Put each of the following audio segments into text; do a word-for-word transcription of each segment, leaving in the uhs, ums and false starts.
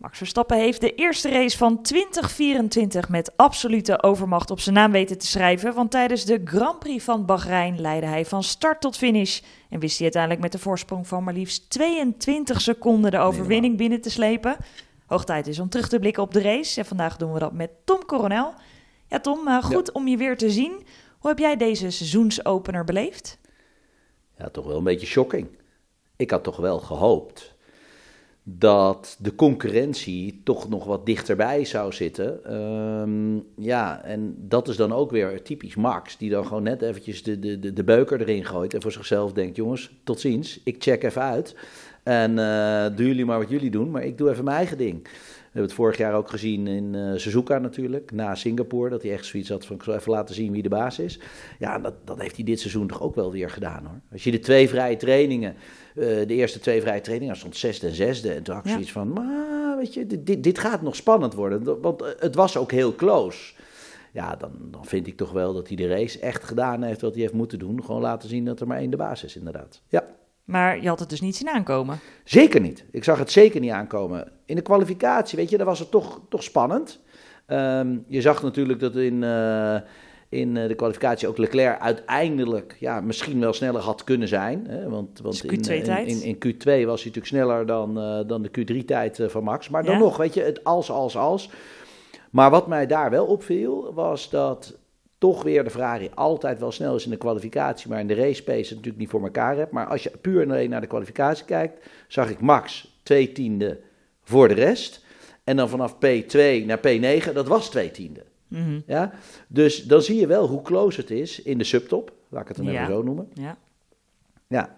Max Verstappen heeft de eerste race van twintig vierentwintig met absolute overmacht op zijn naam weten te schrijven. Want tijdens de Grand Prix van Bahrein leidde hij van start tot finish. En wist hij uiteindelijk met een voorsprong van maar liefst tweeëntwintig seconden de overwinning binnen te slepen. Hoog tijd is om terug te blikken op de race. En vandaag doen we dat met Tom Coronel. Ja Tom, uh, goed ja. om je weer te zien. Hoe heb jij deze seizoensopener beleefd? Ja, toch wel een beetje shocking. Ik had toch wel gehoopt dat de concurrentie toch nog wat dichterbij zou zitten. Um, ja, en dat is dan ook weer typisch Max, die dan gewoon net eventjes de, de, de, de beuker erin gooit en voor zichzelf denkt, jongens, tot ziens, ik check even uit. En uh, doen jullie maar wat jullie doen, maar ik doe even mijn eigen ding. We hebben het vorig jaar ook gezien in uh, Suzuka natuurlijk, na Singapore, dat hij echt zoiets had van, ik zal even laten zien wie de baas is. Ja, dat, dat heeft hij dit seizoen toch ook wel weer gedaan hoor. Als je de twee vrije trainingen, uh, de eerste twee vrije trainingen, stond zesde en zesde. En toen had ik ja. zoiets van, maar weet je, dit, dit gaat nog spannend worden, want het was ook heel close. Ja, dan, dan vind ik toch wel dat hij de race echt gedaan heeft wat hij heeft moeten doen. Gewoon laten zien dat er maar één de baas is inderdaad, ja. Maar je had het dus niet zien aankomen? Zeker niet. Ik zag het zeker niet aankomen. In de kwalificatie, weet je, daar was het toch, toch spannend. Um, je zag natuurlijk dat in, uh, in de kwalificatie ook Leclerc uiteindelijk ja, misschien wel sneller had kunnen zijn. Hè? Want, want in, in, in, in Q twee was hij natuurlijk sneller dan, uh, dan de Q drie-tijd uh, van Max. Maar dan ja. nog, weet je, het als, als, als. Maar wat mij daar wel opviel, was dat toch weer de Ferrari altijd wel snel is in de kwalificatie, maar in de race pace het natuurlijk niet voor elkaar hebt. Maar als je puur en alleen naar de kwalificatie kijkt, zag ik Max twee tiende voor de rest. En dan vanaf P twee naar P negen, dat was twee tiende. Mm-hmm. Ja? Dus dan zie je wel hoe close het is in de subtop, laat ik het dan ja. even zo noemen. Ja. Ja.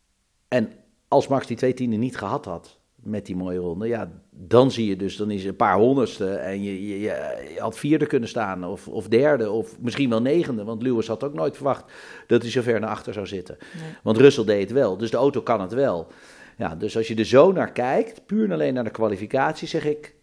En als Max die twee tiende niet gehad had met die mooie ronde, ja, dan zie je dus, dan is het een paar honderdste en je, je, je had vierde kunnen staan of, of derde of misschien wel negende, want Lewis had ook nooit verwacht dat hij zo ver naar achter zou zitten. Nee. Want Russell deed het wel, dus de auto kan het wel. Ja, dus als je er zo naar kijkt, puur en alleen naar de kwalificatie, zeg ik,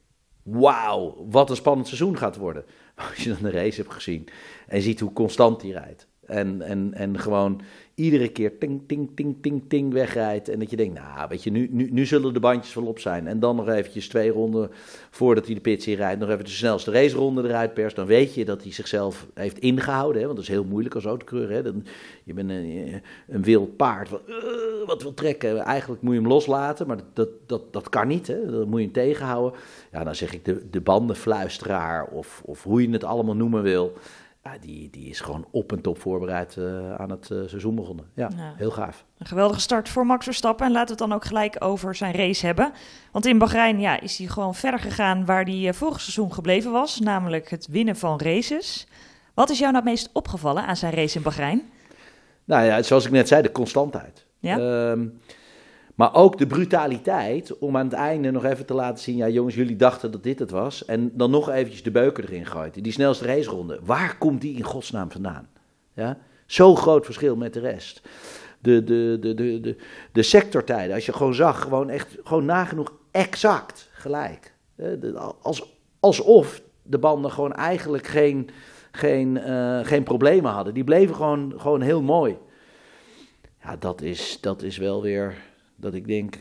wauw, wat een spannend seizoen gaat worden. Als je dan de race hebt gezien en ziet hoe constant hij rijdt. En, en, en gewoon iedere keer ting, ting, ting, ting, ting wegrijdt. En dat je denkt, nou, weet je, nu, nu, nu zullen de bandjes wel op zijn. En dan nog eventjes twee ronden voordat hij de pits in rijdt, nog even de snelste raceronde eruit perst. Dan weet je dat hij zichzelf heeft ingehouden. Hè? Want dat is heel moeilijk als autocoureur. Hè? Dan, je bent een, een wild paard wat, uh, wat wil trekken. Eigenlijk moet je hem loslaten, maar dat, dat, dat kan niet. Hè? Dan moet je hem tegenhouden. Ja, dan zeg ik de, de bandenfluisteraar of, of hoe je het allemaal noemen wil. Ja, die, die is gewoon op en top voorbereid uh, aan het uh, seizoen begonnen. Ja, ja, heel gaaf. Een geweldige start voor Max Verstappen. En laten we het dan ook gelijk over zijn race hebben. Want in Bahrein ja, is hij gewoon verder gegaan waar hij uh, vorig seizoen gebleven was. Namelijk het winnen van races. Wat is jou nou het meest opgevallen aan zijn race in Bahrein? Nou ja, zoals ik net zei, de constantheid. Ja? Um, Maar ook de brutaliteit om aan het einde nog even te laten zien, ja jongens, jullie dachten dat dit het was. En dan nog eventjes de beuker erin gooit. Die snelste raceronde. Waar komt die in godsnaam vandaan? Ja? Zo'n groot verschil met de rest. De, de, de, de, de, de sectortijden, als je gewoon zag, gewoon echt gewoon nagenoeg exact gelijk. Als, alsof de banden gewoon eigenlijk geen, geen, uh, geen problemen hadden. Die bleven gewoon, gewoon heel mooi. Ja, dat is, dat is wel weer dat ik denk,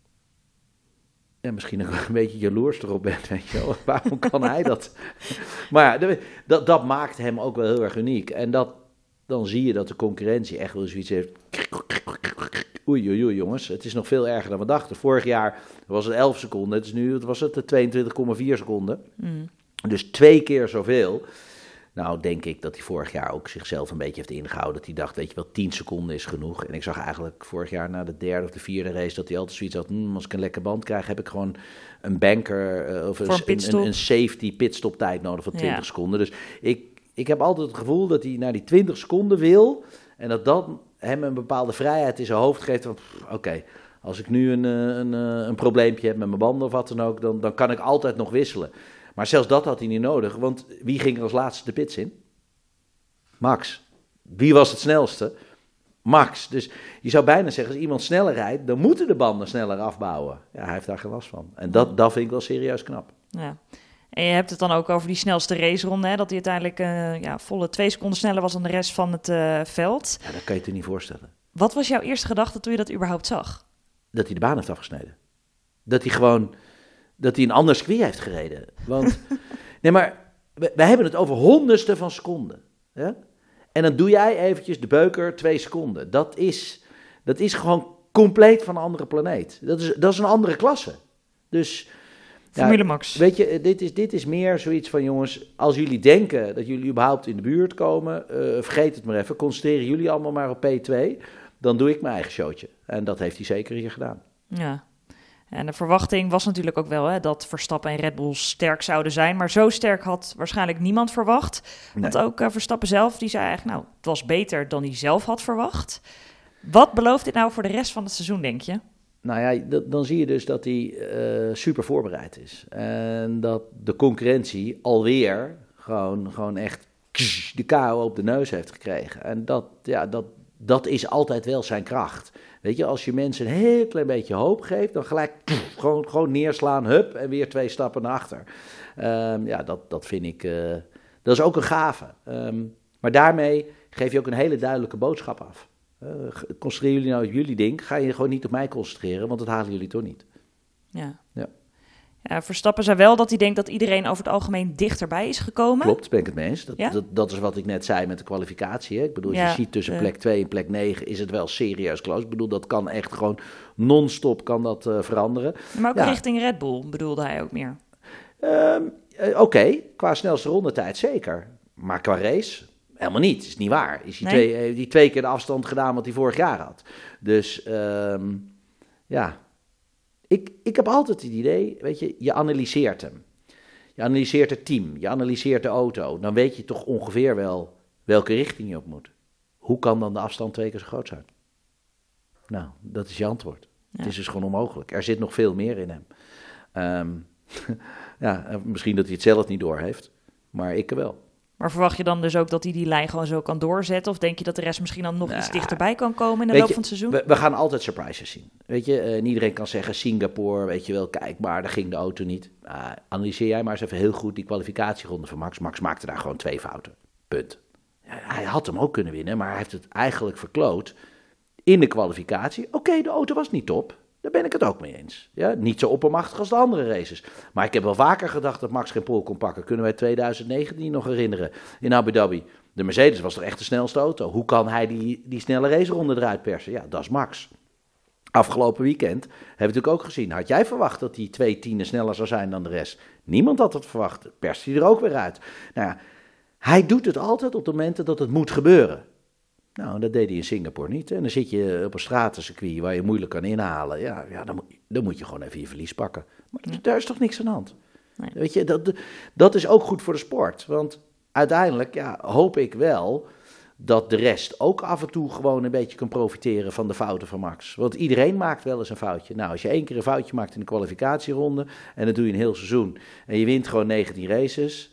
ja, misschien ook een beetje jaloers erop ben, weet je wel. Waarom kan hij dat? Maar ja, dat, dat maakt hem ook wel heel erg uniek. En dat, dan zie je dat de concurrentie echt wel zoiets heeft. Oei, oei, oei, jongens. Het is nog veel erger dan we dachten. Vorig jaar was het elf seconden. Het is nu, het was het tweeëntwintig komma vier seconden. Mm. Dus twee keer zoveel. Nou, denk ik dat hij vorig jaar ook zichzelf een beetje heeft ingehouden. Dat hij dacht, weet je wel, tien seconden is genoeg. En ik zag eigenlijk vorig jaar na de derde of de vierde race dat hij altijd zoiets had. Hmm, als ik een lekker band krijg, heb ik gewoon een banker uh, of een, een, een, een safety pitstop tijd nodig van twintig ja. seconden. Dus ik, ik heb altijd het gevoel dat hij naar die twintig seconden wil. En dat dat hem een bepaalde vrijheid in zijn hoofd geeft. Van, oké, okay, als ik nu een, een, een, een probleempje heb met mijn banden of wat dan ook, dan, dan kan ik altijd nog wisselen. Maar zelfs dat had hij niet nodig, want wie ging er als laatste de pits in? Max. Wie was het snelste? Max. Dus je zou bijna zeggen, als iemand sneller rijdt, dan moeten de banden sneller afbouwen. Ja, hij heeft daar geen last van. En dat, dat vind ik wel serieus knap. Ja. En je hebt het dan ook over die snelste raceronde, hè? Dat hij uiteindelijk uh, ja, volle twee seconden sneller was dan de rest van het uh, veld. Ja, dat kan je je niet voorstellen. Wat was jouw eerste gedachte toen je dat überhaupt zag? Dat hij de baan heeft afgesneden. Dat hij gewoon... dat hij een ander circuit heeft gereden. Want, nee, maar we, we hebben het over honderdsten van seconden. Ja? En dan doe jij eventjes de beuker twee seconden. Dat is, dat is gewoon compleet van een andere planeet. Dat is, dat is een andere klasse. Dus... Formule ja, Max. Weet je, dit is, dit is meer zoiets van, jongens, als jullie denken dat jullie überhaupt in de buurt komen, uh, vergeet het maar even, concentreren jullie allemaal maar op P twee, dan doe ik mijn eigen showtje. En dat heeft hij zeker hier gedaan. Ja, en de verwachting was natuurlijk ook wel hè, dat Verstappen en Red Bull sterk zouden zijn, maar zo sterk had waarschijnlijk niemand verwacht. Nee. Want ook uh, Verstappen zelf, die zei eigenlijk, nou, het was beter dan hij zelf had verwacht. Wat belooft dit nou voor de rest van het seizoen, denk je? Nou ja, d- dan zie je dus dat hij uh, super voorbereid is. En dat de concurrentie alweer gewoon, gewoon echt de K O op de neus heeft gekregen. En dat, ja, dat, dat is altijd wel zijn kracht. Weet je, als je mensen een heel klein beetje hoop geeft, dan gelijk pff, gewoon, gewoon neerslaan, hup, en weer twee stappen naar achter. Um, ja, dat, dat vind ik, uh, dat is ook een gave. Um, maar daarmee geef je ook een hele duidelijke boodschap af. Uh, concentreren jullie nou op jullie ding, ga je gewoon niet op mij concentreren, want dat halen jullie toch niet. Ja. Ja. Ja, Verstappen zei wel dat hij denkt dat iedereen over het algemeen dichterbij is gekomen. Klopt, ben ik het mee eens. Dat, ja? dat, dat is wat ik net zei met de kwalificatie. Hè? Ik bedoel, als ja, je ziet tussen uh, plek twee en plek negen is het wel serieus close. Ik bedoel, dat kan echt gewoon non-stop kan dat uh, veranderen. Maar ook ja. richting Red Bull bedoelde hij ook meer. Um, uh, Oké, okay. Qua snelste rondetijd zeker. Maar qua race... Helemaal niet, is niet waar. Is die, nee. twee, heeft die twee keer de afstand gedaan wat hij vorig jaar had. Dus um, ja, ik, ik heb altijd het idee, weet je, je analyseert hem. Je analyseert het team, je analyseert de auto. Dan weet je toch ongeveer wel welke richting je op moet. Hoe kan dan de afstand twee keer zo groot zijn? Nou, dat is je antwoord. Ja. Het is dus gewoon onmogelijk. Er zit nog veel meer in hem. Um, ja, misschien dat hij het zelf niet doorheeft, maar ik wel. Maar verwacht je dan dus ook dat hij die lijn gewoon zo kan doorzetten? Of denk je dat de rest misschien dan nog nou, iets dichterbij kan komen in de loop je, van het seizoen? We, we gaan altijd surprises zien. Weet je, uh, iedereen kan zeggen Singapore, weet je wel, kijk maar, daar ging de auto niet. Uh, analyseer jij maar eens even heel goed die kwalificatieronde van Max. Max maakte daar gewoon twee fouten. Punt. Ja, hij had hem ook kunnen winnen, maar hij heeft het eigenlijk verkloot in de kwalificatie. Oké, okay, de auto was niet top. Daar ben ik het ook mee eens. Ja, niet zo oppermachtig als de andere races. Maar ik heb wel vaker gedacht dat Max geen pole kon pakken. Kunnen wij twintig negentien nog herinneren in Abu Dhabi. De Mercedes was toch echt de snelste auto. Hoe kan hij die, die snelle raceronde eruit persen? Ja, dat is Max. Afgelopen weekend hebben we natuurlijk ook gezien. Had jij verwacht dat die twee tienden sneller zou zijn dan de rest? Niemand had het verwacht. Perst hij er ook weer uit. Nou ja, hij doet het altijd op de momenten dat het moet gebeuren. Nou, dat deed hij in Singapore niet. En dan zit je op een stratencircuit waar je moeilijk kan inhalen. Ja, ja dan, dan moet je gewoon even je verlies pakken. Maar ja. daar is toch niks aan de hand? Nee. Weet je, dat, dat is ook goed voor de sport. Want uiteindelijk ja, hoop ik wel dat de rest ook af en toe gewoon een beetje kan profiteren van de fouten van Max. Want iedereen maakt wel eens een foutje. Nou, als je één keer een foutje maakt in de kwalificatieronde en dat doe je een heel seizoen en je wint gewoon negentien races.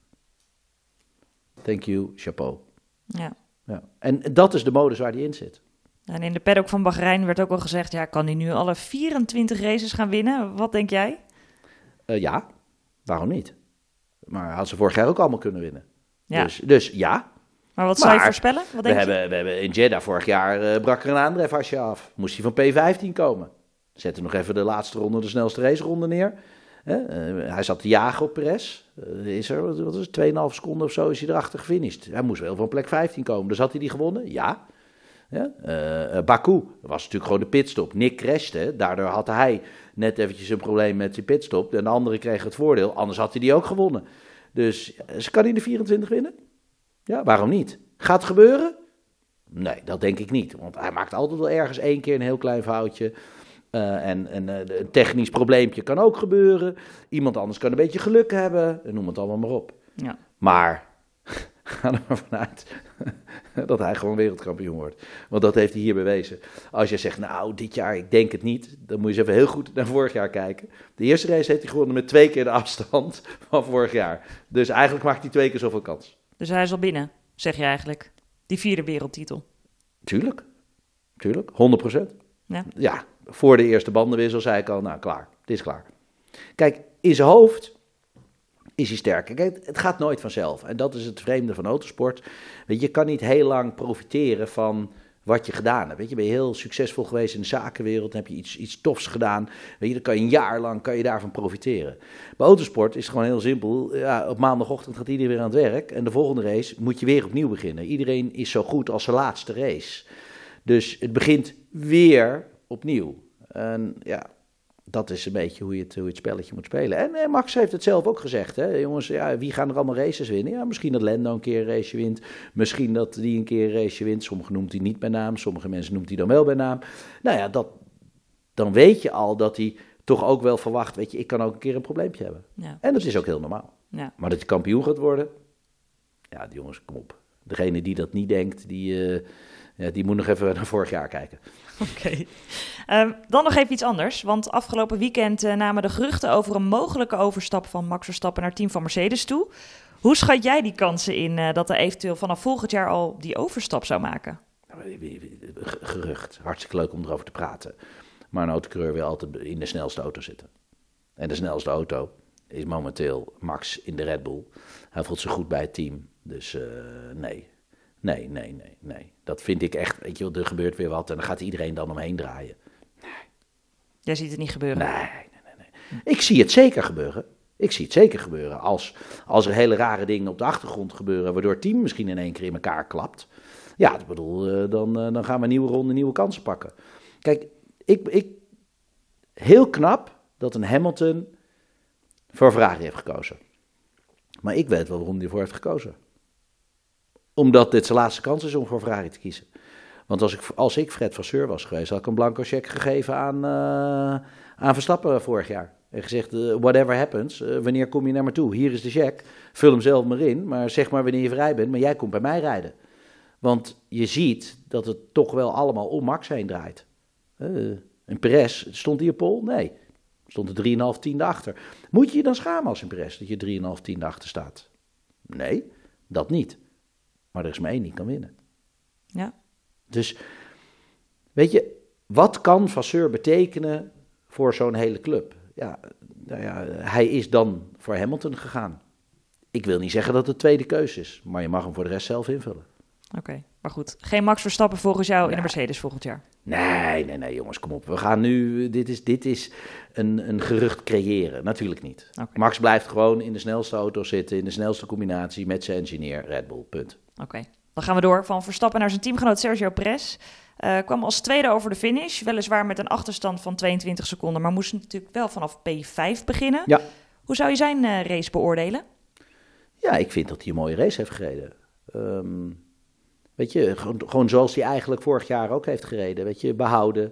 Thank you, chapeau. Ja. Ja. En dat is de modus waar hij in zit. En in de paddock van Bahrein werd ook al gezegd, ja, kan hij nu alle vierentwintig races gaan winnen? Wat denk jij? Uh, ja, waarom niet? Maar had ze vorig jaar ook allemaal kunnen winnen. Ja. Dus, dus ja. Maar wat zou je voorspellen? Wat denk we, je? Hebben, we hebben in Jeddah vorig jaar uh, brak er een aandrijfasje af. Moest hij van P vijftien komen. Zette nog even de laatste ronde, de snelste raceronde neer. Uh, hij zat te jagen op Perez. Uh, is er, wat is het, twee komma vijf seconden of zo is hij erachter gefinished. Hij moest wel van plek vijftien komen. Dus had hij die gewonnen? Ja. ja? Uh, uh, Baku was natuurlijk gewoon de pitstop. Nick crashte. Daardoor had hij net eventjes een probleem met die pitstop. En de andere kreeg het voordeel. Anders had hij die ook gewonnen. Dus uh, kan hij de vierentwintig winnen? Ja, waarom niet? Gaat het gebeuren? Nee, dat denk ik niet. Want hij maakt altijd wel ergens één keer een heel klein foutje. Uh, en en uh, een technisch probleempje kan ook gebeuren. Iemand anders kan een beetje geluk hebben. Noem het allemaal maar op. Ja. Maar ga er maar vanuit dat hij gewoon wereldkampioen wordt. Want dat heeft hij hier bewezen. Als je zegt, nou, dit jaar, ik denk het niet. Dan moet je eens even heel goed naar vorig jaar kijken. De eerste race heeft hij gewonnen met twee keer de afstand van vorig jaar. Dus eigenlijk maakt hij twee keer zoveel kans. Dus hij is al binnen, zeg je eigenlijk. Die vierde wereldtitel. Tuurlijk. Tuurlijk. honderd procent. Ja. Ja. Voor de eerste bandenwissel zei ik al, nou klaar, het is klaar. Kijk, in zijn hoofd is hij sterk. Kijk, het gaat nooit vanzelf. En dat is het vreemde van autosport. Weet je, je kan niet heel lang profiteren van wat je gedaan hebt. Weet je, ben je heel succesvol geweest in de zakenwereld, dan heb je iets, iets tofs gedaan. Weet je, dan kan je een jaar lang kan je daarvan profiteren. Bij autosport is het gewoon heel simpel. Ja, op maandagochtend gaat iedereen weer aan het werk en de volgende race moet je weer opnieuw beginnen. Iedereen is zo goed als zijn laatste race. Dus het begint weer opnieuw. En ja, dat is een beetje hoe je het, hoe je het spelletje moet spelen. En eh, Max heeft het zelf ook gezegd. Hè? Jongens, ja, wie gaan er allemaal races winnen? Ja, misschien dat Lando een keer een race wint. Misschien dat die een keer een race wint. Sommigen noemt hij niet bij naam. Sommige mensen noemt hij dan wel bij naam. Nou ja, dat, dan weet je al dat hij toch ook wel verwacht. Weet je, ik kan ook een keer een probleempje hebben. Ja, en dat is ook heel normaal. Ja. Maar dat hij kampioen gaat worden. Ja, die jongens, kom op. Degene die dat niet denkt, die... Uh, Ja, die moet nog even naar vorig jaar kijken. Oké. Okay. Um, dan nog even iets anders. Want afgelopen weekend uh, namen de geruchten over een mogelijke overstap van Max Verstappen naar het team van Mercedes toe. Hoe schat jij die kansen in uh, dat er eventueel vanaf volgend jaar al die overstap zou maken? Gerucht. Hartstikke leuk om erover te praten. Maar een autocoureur wil altijd in de snelste auto zitten. En de snelste auto is momenteel Max in de Red Bull. Hij voelt zich goed bij het team. Dus uh, nee... Nee, nee, nee, nee. Dat vind ik echt, weet je wel, er gebeurt weer wat en dan gaat iedereen dan omheen draaien. Nee. Jij ziet het niet gebeuren? Nee, nee, nee, nee. Ik zie het zeker gebeuren. Ik zie het zeker gebeuren. Als, als er hele rare dingen op de achtergrond gebeuren, waardoor het team misschien in één keer in elkaar klapt. Ja, ik bedoel, dan, dan gaan we een nieuwe ronde, nieuwe kansen pakken. Kijk, ik, ik, heel knap dat een Hamilton voor Ferrari heeft gekozen. Maar ik weet wel waarom hij ervoor heeft gekozen. Omdat dit zijn laatste kans is om voor Ferrari te kiezen. Want als ik, als ik Fred Vasseur was geweest, had ik een blanco cheque gegeven aan, uh, aan Verstappen vorig jaar. En gezegd, uh, whatever happens, uh, wanneer kom je naar me toe? Hier is de cheque, vul hem zelf maar in, maar zeg maar wanneer je vrij bent, maar jij komt bij mij rijden. Want je ziet dat het toch wel allemaal om Max heen draait. Uh, en Perez, stond hij op pol? Nee, stond er drieënhalf tiende achter. Moet je je dan schamen als een Perez dat je drieënhalf tiende achter staat? Nee, dat niet. Maar er is maar één die kan winnen. Ja. Dus, weet je, wat kan Vasseur betekenen voor zo'n hele club? Ja, nou ja, hij is dan voor Hamilton gegaan. Ik wil niet zeggen dat het tweede keus is, maar je mag hem voor de rest zelf invullen. Oké, okay, maar goed. Geen Max Verstappen volgens jou nee. in de Mercedes volgend jaar? Nee, nee, nee, jongens, kom op. We gaan nu, dit is, dit is een, een gerucht creëren. Natuurlijk niet. Okay. Max blijft gewoon in de snelste auto zitten, in de snelste combinatie met zijn engineer Red Bull, punt. Oké, okay. Dan gaan we door van Verstappen naar zijn teamgenoot Sergio Perez. Uh, kwam als tweede over de finish, weliswaar met een achterstand van tweeëntwintig seconden, maar moest natuurlijk wel vanaf P vijf beginnen. Ja. Hoe zou je zijn uh, race beoordelen? Ja, ik vind dat hij een mooie race heeft gereden. Um, weet je, gewoon, gewoon zoals hij eigenlijk vorig jaar ook heeft gereden. Weet je, behouden,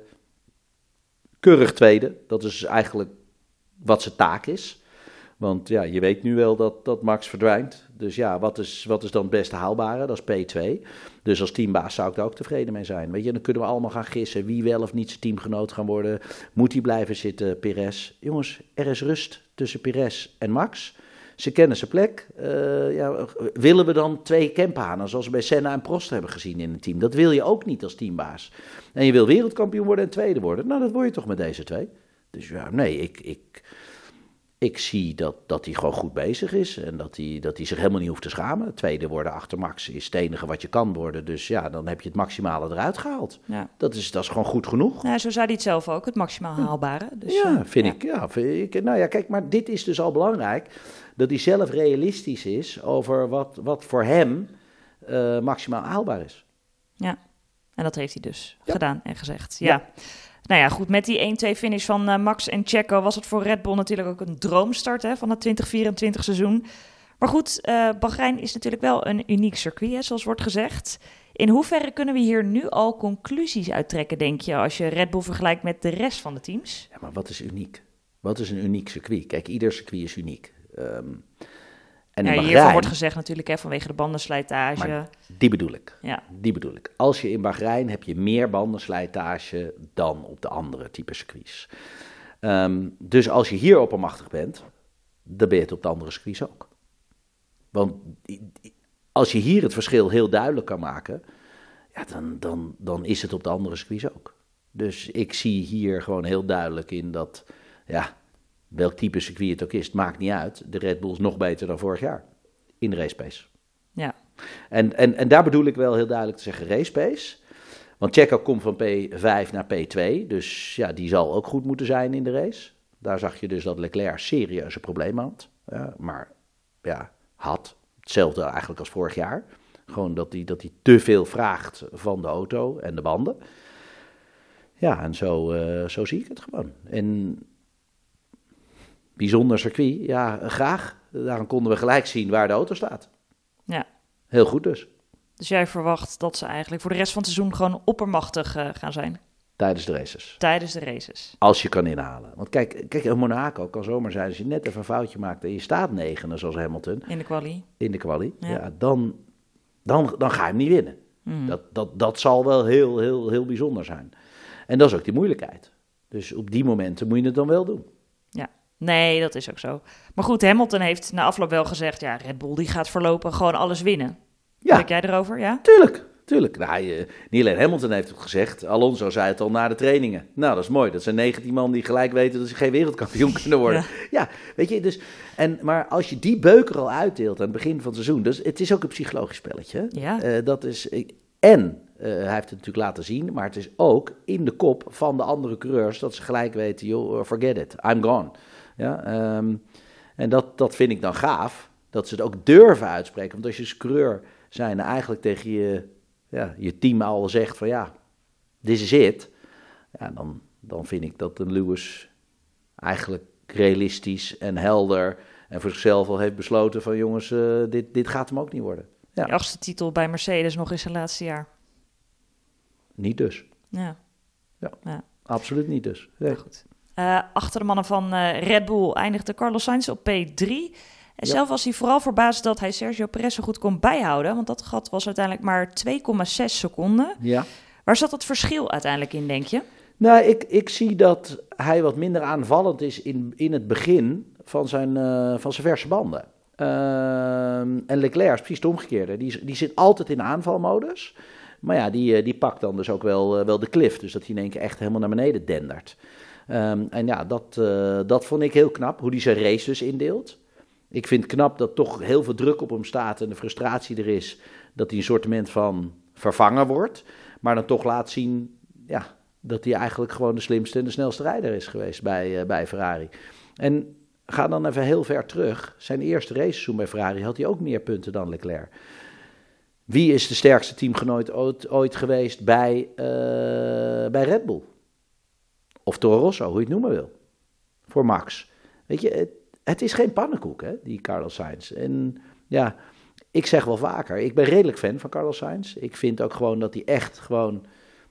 keurig tweede, dat is eigenlijk wat zijn taak is. Want ja, je weet nu wel dat, dat Max verdwijnt. Dus ja, wat is, wat is dan het beste haalbare? Dat is P twee. Dus als teambaas zou ik daar ook tevreden mee zijn. Weet je, dan kunnen we allemaal gaan gissen wie wel of niet zijn teamgenoot gaan worden. Moet hij blijven zitten, Perez? Jongens, er is rust tussen Perez en Max. Ze kennen zijn plek. Uh, ja, willen we dan twee Kempanen, zoals we bij Senna en Prost hebben gezien in het team? Dat wil je ook niet als teambaas. En je wil wereldkampioen worden en tweede worden. Nou, dat word je toch met deze twee? Dus ja, nee, ik... ik Ik zie dat, dat hij gewoon goed bezig is en dat hij, dat hij zich helemaal niet hoeft te schamen. Tweede worden achter Max is het enige wat je kan worden. Dus ja, dan heb je het maximale eruit gehaald. Ja. Dat, is, dat is gewoon goed genoeg. Ja, zo zei hij het zelf ook, het maximaal haalbare. Dus, ja, uh, vind ja. ik. Ja, vind ik. Nou ja, kijk, maar dit is dus al belangrijk. Dat hij zelf realistisch is over wat, wat voor hem uh, maximaal haalbaar is. Ja, en dat heeft hij dus ja. gedaan en gezegd. Ja. ja. Nou ja, goed, met die één-twee finish van uh, Max en Checo was het voor Red Bull natuurlijk ook een droomstart hè, van het twintig vierentwintig seizoen. Maar goed, uh, Bahrein is natuurlijk wel een uniek circuit, hè, zoals wordt gezegd. In hoeverre kunnen we hier nu al conclusies uittrekken, denk je, als je Red Bull vergelijkt met de rest van de teams? Ja, maar wat is uniek? Wat is een uniek circuit? Kijk, ieder circuit is uniek. Um, en ja, Bahrein, hiervan wordt gezegd natuurlijk hè, vanwege de bandenslijtage. Maar die bedoel ik. Ja. Die bedoel ik. Als je in Bahrein heb je meer bandenslijtage dan op de andere type circuits. Um, dus als je hier oppermachtig bent, dan ben je het op de andere circuits ook. Want als je hier het verschil heel duidelijk kan maken, ja, dan, dan, dan is het op de andere circuits ook. Dus ik zie hier gewoon heel duidelijk in dat, ja, welk type circuit het ook is, het maakt niet uit. De Red Bull is nog beter dan vorig jaar in race pace. Ja. En, en, en daar bedoel ik wel heel duidelijk te zeggen race pace. Want Checo komt van P vijf naar P twee, dus ja, die zal ook goed moeten zijn in de race. Daar zag je dus dat Leclerc serieuze problemen had. Ja, maar ja, had. Hetzelfde eigenlijk als vorig jaar. Gewoon dat hij dat hij te veel vraagt van de auto en de banden. Ja, en zo, uh, zo zie ik het gewoon. En bijzonder circuit, ja, graag. Daarom konden we gelijk zien waar de auto staat. Ja. Heel goed dus. Dus jij verwacht dat ze eigenlijk voor de rest van het seizoen gewoon oppermachtig uh, gaan zijn? Tijdens de races. Tijdens de races. Als je kan inhalen. Want kijk, kijk, in Monaco kan zomaar zijn als je net even een foutje maakt en je staat negende zoals Hamilton. In de quali. In de quali. Ja, ja dan, dan, dan ga je hem niet winnen. Mm. Dat, dat, dat zal wel heel, heel, heel bijzonder zijn. En dat is ook die moeilijkheid. Dus op die momenten moet je het dan wel doen. Ja, nee, dat is ook zo. Maar goed, Hamilton heeft na afloop wel gezegd, ja, Red Bull die gaat voorlopig gewoon alles winnen. Ja. Denk jij erover, ja? Tuurlijk, tuurlijk. Nou, je, niet alleen Hamilton heeft het gezegd, Alonso zei het al na de trainingen. Nou, dat is mooi. Dat zijn negentien man die gelijk weten dat ze geen wereldkampioen kunnen worden. Ja, ja weet je, dus... En, maar als je die beuker al uitdeelt aan het begin van het seizoen, dus het is ook een psychologisch spelletje. Ja. Uh, dat is... En... Uh, hij heeft het natuurlijk laten zien, maar het is ook in de kop van de andere coureurs dat ze gelijk weten, joh, forget it, I'm gone. Ja, um, en dat, dat vind ik dan gaaf, dat ze het ook durven uitspreken. Want als je als coureur zijn eigenlijk tegen je, ja, je team al zegt van ja, this is it. Ja, dan, dan vind ik dat een Lewis eigenlijk realistisch en helder en voor zichzelf al heeft besloten van jongens, uh, dit, dit gaat hem ook niet worden. Ja. De achtste titel bij Mercedes nog in zijn laatste jaar. Niet dus. Ja. Ja, ja. Absoluut niet dus. Nee. Goed. Uh, achter de mannen van uh, Red Bull eindigde Carlos Sainz op P drie. En Ja. zelf was hij vooral verbaasd dat hij Sergio Perez zo goed kon bijhouden. Want dat gat was uiteindelijk maar twee komma zes seconden. Ja. Waar zat het verschil uiteindelijk in, denk je? Nou, ik, ik zie dat hij wat minder aanvallend is in, in het begin van zijn, uh, van zijn verse banden. Uh, en Leclerc is precies het omgekeerde. Die, die zit altijd in aanvalmodus. Maar ja, die, die pakt dan dus ook wel, uh, wel de cliff. Dus dat hij in één keer echt helemaal naar beneden dendert. Um, en ja, dat, uh, dat vond ik heel knap, hoe hij zijn race dus indeelt. Ik vind het knap dat toch heel veel druk op hem staat en de frustratie er is. Dat hij een soortement van vervanger wordt. Maar dan toch laat zien, ja, dat hij eigenlijk gewoon de slimste en de snelste rijder is geweest bij, uh, bij Ferrari. En ga dan even heel ver terug. Zijn eerste raceseizoen bij Ferrari had hij ook meer punten dan Leclerc. Wie is de sterkste teamgenoot ooit, ooit geweest bij, uh, bij Red Bull? Of Toro Rosso, hoe je het noemen wil. Voor Max. Weet je, het, het is geen pannenkoek, hè, die Carlos Sainz. En ja, ik zeg wel vaker, ik ben redelijk fan van Carlos Sainz. Ik vind ook gewoon dat hij echt gewoon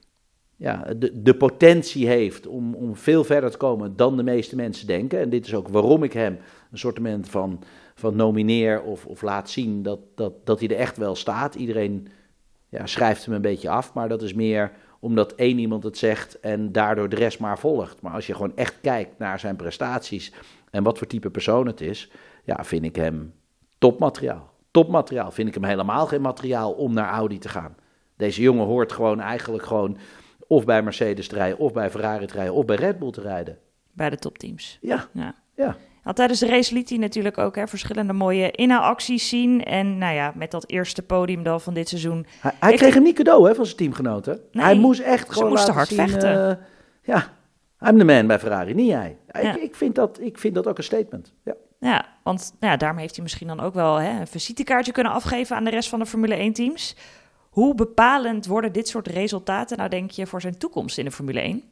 ja, de, de potentie heeft om, om veel verder te komen dan de meeste mensen denken. En dit is ook waarom ik hem een soortement van, van nomineer of, of laat zien dat, dat, dat hij er echt wel staat. Iedereen ja, schrijft hem een beetje af, maar dat is meer omdat één iemand het zegt en daardoor de rest maar volgt. Maar als je gewoon echt kijkt naar zijn prestaties en wat voor type persoon het is, ja, vind ik hem topmateriaal. Topmateriaal. Vind ik hem helemaal geen materiaal om naar Audi te gaan. Deze jongen hoort gewoon eigenlijk gewoon of bij Mercedes te rijden, of bij Ferrari te rijden, of bij Red Bull te rijden. Bij de topteams. Ja, ja. ja. Nou, tijdens de race liet hij natuurlijk ook hè, verschillende mooie inhaalacties zien. En nou ja, met dat eerste podium dan van dit seizoen. Hij, hij kreeg hem niet cadeau hè, van zijn teamgenoten. Nee, hij moest echt gewoon moesten laten hard zien, vechten. Uh, ja, I'm the man bij Ferrari, niet jij. Ja. Ik, ik, vind dat, ik vind dat ook een statement. Ja, ja want nou ja, daarmee heeft hij misschien dan ook wel hè, een visitekaartje kunnen afgeven aan de rest van de Formule één teams. Hoe bepalend worden dit soort resultaten, nou denk je, voor zijn toekomst in de Formule één?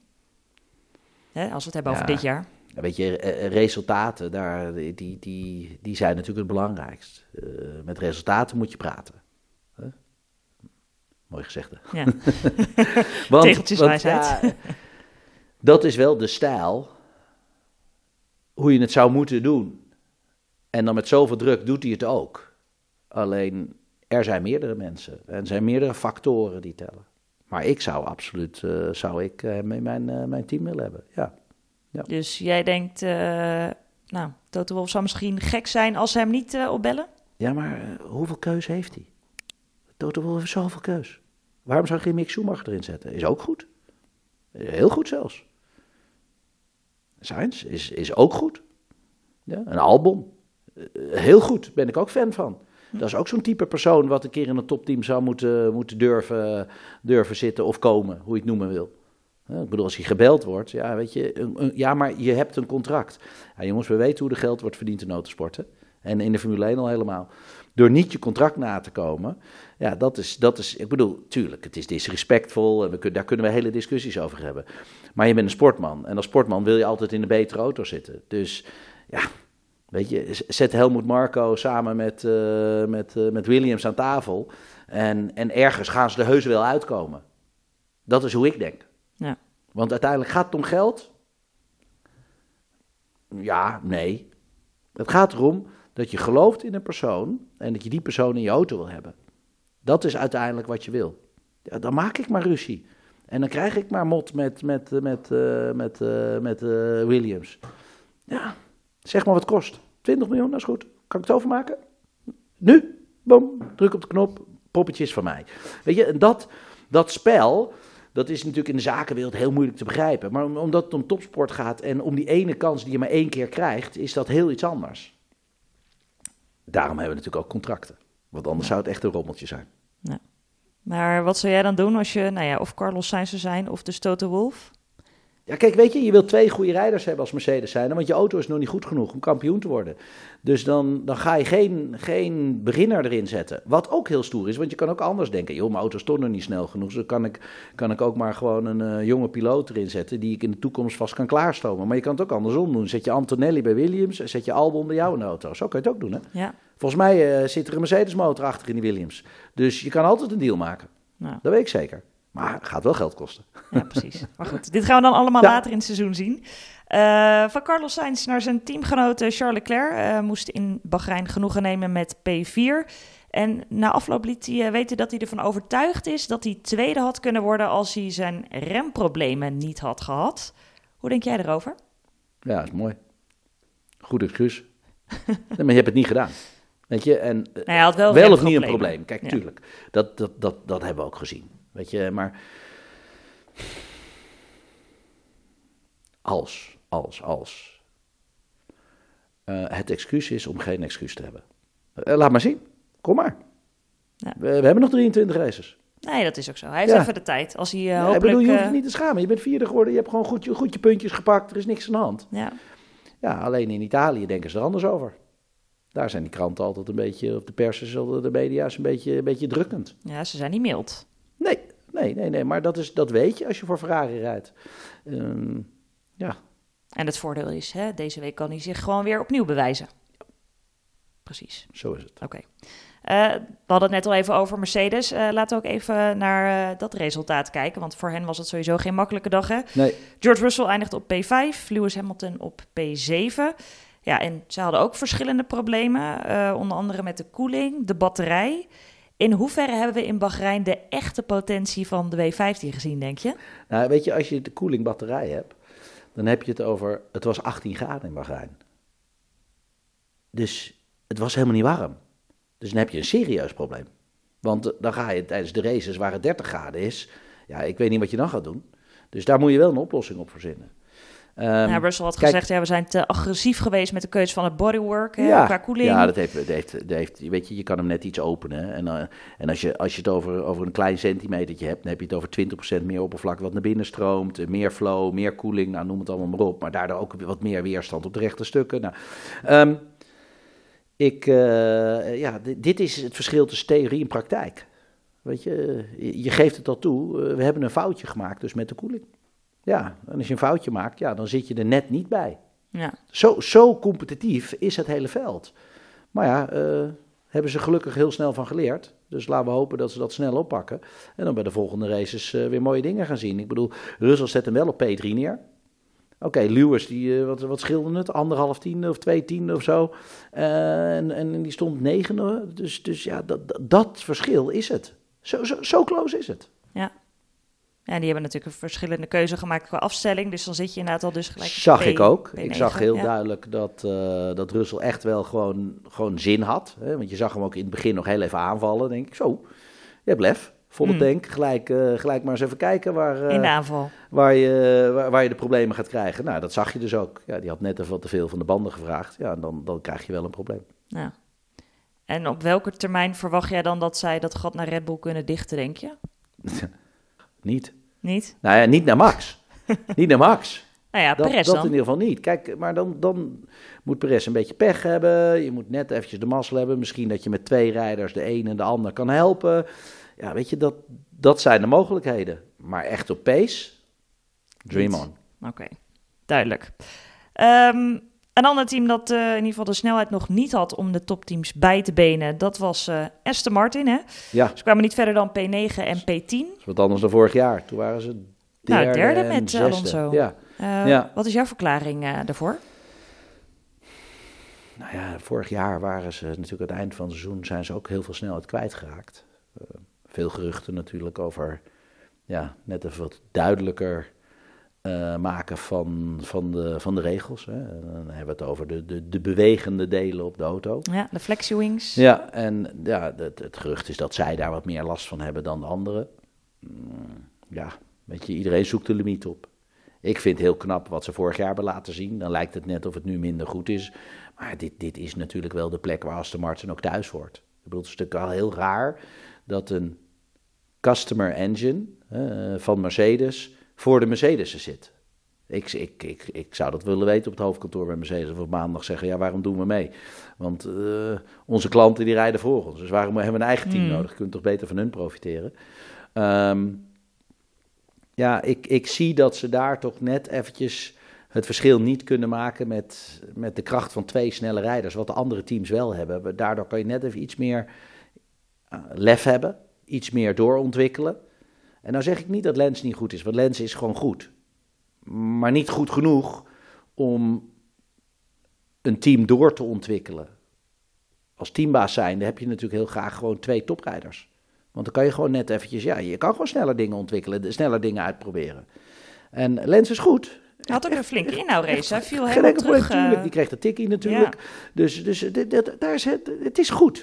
Hè, als we het hebben ja. over dit jaar. Ja, weet je, resultaten, daar, die, die, die zijn natuurlijk het belangrijkst. Uh, met resultaten moet je praten. Huh? Mooi gezegd. Ja. want, Tegeltjeswijsheid. Ja, dat is wel de stijl, hoe je het zou moeten doen. En dan met zoveel druk doet hij het ook. Alleen, er zijn meerdere mensen en er zijn meerdere factoren die tellen. Maar ik zou absoluut, uh, zou ik uh, in mijn, uh, mijn team willen hebben, ja. Ja. Dus jij denkt, uh, nou, Toto Wolff zou misschien gek zijn als ze hem niet uh, opbellen? Ja, maar uh, hoeveel keus heeft hij? Toto Wolff heeft zoveel keus. Waarom zou je geen Mick Schumacher erin zetten? Is ook goed. Heel goed zelfs. Sainz is, is ook goed. Ja, een Albon. Uh, heel goed, ben ik ook fan van. Hm. Dat is ook zo'n type persoon wat een keer in een topteam zou moeten, moeten durven, durven zitten of komen, hoe je het noemen wil. Ik bedoel, als je gebeld wordt, ja, weet je, een, een, ja, maar je hebt een contract. Ja, jongens, we weten hoe er geld wordt verdiend in autosporten. En in de Formule één al helemaal. Door niet je contract na te komen, ja, dat is, dat is ik bedoel, tuurlijk, het is disrespectvol. En we kun, daar kunnen we hele discussies over hebben. Maar je bent een sportman. En als sportman wil je altijd in de betere auto zitten. Dus, ja, weet je, zet Helmut Marko samen met, uh, met, uh, met Williams aan tafel. En, en ergens gaan ze er heus wel uitkomen. Dat is hoe ik denk. Ja. Want uiteindelijk gaat het om geld. Ja, nee. Het gaat erom dat je gelooft in een persoon en dat je die persoon in je auto wil hebben. Dat is uiteindelijk wat je wil. Ja, dan maak ik maar ruzie. En dan krijg ik maar mot met, met, met, uh, met, uh, met uh, Williams. Ja, zeg maar wat het kost. twintig miljoen, dat is goed. Kan ik het overmaken? Nu, bom, druk op de knop, poppetje is van mij. Weet je, en dat, dat spel, dat is natuurlijk in de zakenwereld heel moeilijk te begrijpen. Maar omdat het om topsport gaat en om die ene kans die je maar één keer krijgt, is dat heel iets anders. Daarom hebben we natuurlijk ook contracten. Want anders ja. zou het echt een rommeltje zijn. Ja. Maar wat zou jij dan doen als je, nou ja, of Carlos Sainz zou zijn of de Toto Wolff? Ja, kijk, weet je, je wilt twee goede rijders hebben als Mercedes zijn, want je auto is nog niet goed genoeg om kampioen te worden. Dus dan, dan ga je geen, geen beginner erin zetten. Wat ook heel stoer is, want je kan ook anders denken. Joh, mijn auto is toch nog niet snel genoeg, dus dan kan ik, kan ik ook maar gewoon een uh, jonge piloot erin zetten die ik in de toekomst vast kan klaarstomen. Maar je kan het ook andersom doen. Zet je Antonelli bij Williams en zet je Albon bij jou in de auto. Zo kan je het ook doen, hè? Ja. Volgens mij uh, zit er een Mercedes motor achter in die Williams. Dus je kan altijd een deal maken. Nou. Dat weet ik zeker. Maar het gaat wel geld kosten. Ja, precies. Maar goed, dit gaan we dan allemaal ja. later in het seizoen zien. Uh, van Carlos Sainz naar zijn teamgenoot Charles Leclerc. Uh, moest in Bahrein genoegen nemen met P vier. En na afloop liet hij uh, weten dat hij ervan overtuigd is dat hij tweede had kunnen worden als hij zijn remproblemen niet had gehad. Hoe denk jij erover? Ja, dat is mooi. Goed excuus. Nee, maar je hebt het niet gedaan. Weet je, en nou, hij had wel, wel of niet een probleem. Kijk, ja. tuurlijk. Dat, dat, dat, dat hebben we ook gezien. Weet je, maar als, als, als uh, het excuus is om geen excuus te hebben. Uh, laat maar zien. Kom maar. Ja. We, we hebben nog drieëntwintig races. Nee, dat is ook zo. Hij heeft ja. even de tijd. Als hij uh, ja, hopelijk... Ik bedoel, je hoeft uh... je niet te schamen. Je bent vierde geworden. Je hebt gewoon goed je, goed je puntjes gepakt. Er is niks aan de hand. Ja. Ja, alleen in Italië denken ze er anders over. Daar zijn die kranten altijd een beetje, of de pers is altijd, de media's een beetje, een beetje drukkend. Ja, ze zijn niet mild. Nee, nee, nee, nee. Maar dat, is, dat weet je als je voor Ferrari rijdt. Um, ja. En het voordeel is, hè, deze week kan hij zich gewoon weer opnieuw bewijzen. Precies. Zo is het. Oké. Okay. Uh, we hadden het net al even over Mercedes. Uh, laten we ook even naar uh, dat resultaat kijken. Want voor hen was het sowieso geen makkelijke dag, hè? Nee. George Russell eindigde op P vijf, Lewis Hamilton op P zeven. Ja, en ze hadden ook verschillende problemen. Uh, onder andere met de koeling, de batterij. In hoeverre hebben we in Bahrein de echte potentie van de W vijftien gezien, denk je? Nou, weet je, als je de koeling batterij hebt, dan heb je het over... Het was achttien graden in Bahrein. Dus het was helemaal niet warm. Dus dan heb je een serieus probleem. Want dan ga je tijdens de races waar het dertig graden is... Ja, ik weet niet wat je dan gaat doen. Dus daar moet je wel een oplossing op verzinnen. Um, ja, Russell had kijk, gezegd, ja, we zijn te agressief geweest met de keuze van het bodywork hè, ja, qua koeling. Ja, dat heeft, dat heeft, dat heeft, weet je, je kan hem net iets openen. En, uh, en als, je, als je het over, over een klein centimetertje hebt, dan heb je het over twintig procent meer oppervlak wat naar binnen stroomt. Meer flow, meer koeling, nou noem het allemaal maar op. Maar daardoor ook wat meer weerstand op de rechte stukken. Nou, um, ik, uh, ja, dit, dit is het verschil tussen theorie en praktijk. Weet je, je geeft het al toe, uh, we hebben een foutje gemaakt dus met de koeling. Ja, en als je een foutje maakt, ja, dan zit je er net niet bij. Ja. Zo, zo competitief is het hele veld. Maar ja, uh, hebben ze gelukkig heel snel van geleerd. Dus laten we hopen dat ze dat snel oppakken. En dan bij de volgende races uh, weer mooie dingen gaan zien. Ik bedoel, Russell zet hem wel op P drie neer. Oké, okay, Lewis, die, uh, wat, wat scheelde het? Anderhalf tiende of twee tiende of zo. Uh, en, en die stond negende. Dus, dus ja, dat, dat, dat verschil is het. Zo, zo, zo close is het. Ja. Ja, die hebben natuurlijk een verschillende keuze gemaakt qua afstelling. Dus dan zit je inderdaad al dus gelijk... Zag P, ik ook. P negen, ik zag heel ja. duidelijk dat, uh, dat Russell echt wel gewoon, gewoon zin had. Hè? Want je zag hem ook in het begin nog heel even aanvallen. Denk ik, zo, je hebt lef. Volle mm. tank. Gelijk, uh, gelijk maar eens even kijken waar, uh, in de aanval. Waar, je, waar, waar je de problemen gaat krijgen. Nou, dat zag je dus ook. Ja, die had net even wat te veel van de banden gevraagd. Ja, en dan, dan krijg je wel een probleem. Ja. En op welke termijn verwacht jij dan dat zij dat gat naar Red Bull kunnen dichten, denk je? Niet. Niet? Nou ja, niet naar Max. niet naar Max. Nou ja, dat, Perez dat dan. in ieder geval niet. Kijk, maar dan, dan moet Perez een beetje pech hebben. Je moet net eventjes de mazzel hebben. Misschien dat je met twee rijders de een en de ander kan helpen. Ja, weet je, dat, dat zijn de mogelijkheden. Maar echt op pace, dream on. Oké, okay. Duidelijk. Um, een ander team dat uh, in ieder geval de snelheid nog niet had om de topteams bij te benen, dat was uh, Aston Martin, hè? Ja. Ze kwamen niet verder dan P negen en P tien. Dat is wat anders dan vorig jaar. Toen waren ze derde, nou, derde en met zesde. Alonso. Ja. Uh, ja. Wat is jouw verklaring uh, daarvoor? Nou ja, vorig jaar waren ze natuurlijk aan het eind van het seizoen zijn ze ook heel veel snelheid kwijtgeraakt. Uh, veel geruchten natuurlijk over ja, net even wat duidelijker uh, maken van, van, de, van de regels. Hè. Dan hebben we het over de, de, de bewegende delen op de auto. Ja, de flexi-wings. Ja, en ja, het, het gerucht is dat zij daar wat meer last van hebben dan de anderen. Mm, ja, weet je, iedereen zoekt de limiet op. Ik vind het heel knap wat ze vorig jaar hebben laten zien. Dan lijkt het net of het nu minder goed is. Maar dit, dit is natuurlijk wel de plek waar Aston Martin ook thuis hoort. Ik bedoel, het is natuurlijk al heel raar dat een customer engine uh, van Mercedes voor de Mercedes zit. Ik, ik, ik, ik zou dat willen weten op het hoofdkantoor bij Mercedes. Of op maandag zeggen, ja, waarom doen we mee? Want uh, onze klanten die rijden voor ons. Dus waarom hebben we een eigen team mm. nodig? Je kunt toch beter van hun profiteren? Um, ja, ik, ik zie dat ze daar toch net eventjes het verschil niet kunnen maken met, met de kracht van twee snelle rijders. Wat de andere teams wel hebben. Daardoor kan je net even iets meer uh, lef hebben. Iets meer doorontwikkelen. En nou zeg ik niet dat Lens niet goed is. Want Lens is gewoon goed. Maar niet goed genoeg om een team door te ontwikkelen. Als teambaas zijnde heb je natuurlijk heel graag gewoon twee toprijders. Want dan kan je gewoon net eventjes, ja, je kan gewoon sneller dingen ontwikkelen, sneller dingen uitproberen. En Lens is goed. Hij had ook een flinke inhoudrace, hij viel Geen helemaal enkel terug. Probleem, uh... Die kreeg de tikkie natuurlijk. Ja. Dus, dus dit, dit, daar is het, het is goed.